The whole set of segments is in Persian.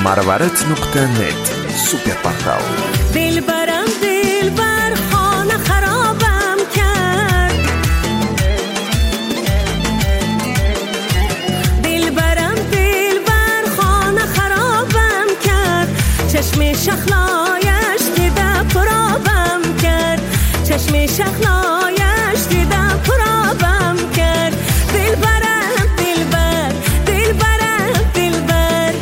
marvaret.net سوپر پورتال. دلبرم دلبر خانه خرابم کرد، دلبرم دلبر خانه خرابم کرد، چشم شخلایش دیدم پرابم کرد، چشم شخلایش دیدم پرابم کرد. دلبرم دلبر دلبرم دلبر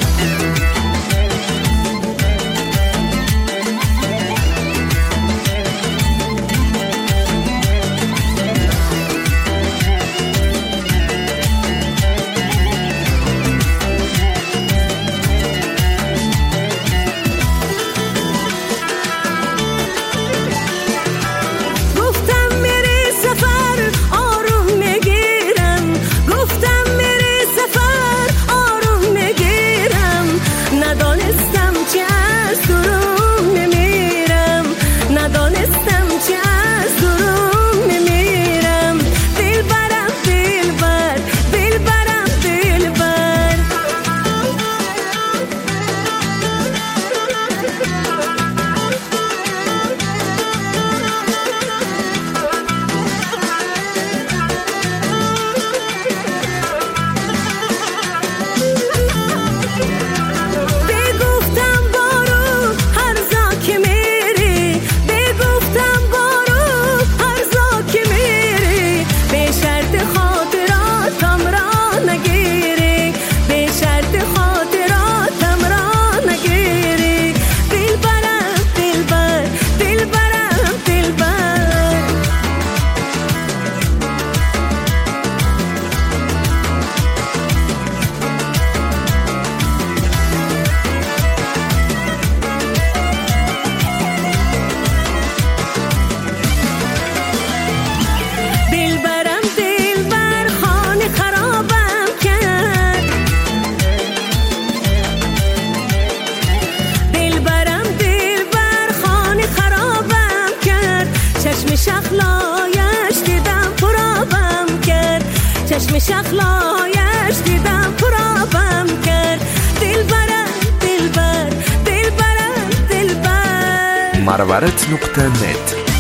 شخلایش دیدم پرابم کرد، چشم شخلایش دیدم پرابم کرد. دلبرم دلبر دلبرم دلبر marvaret.net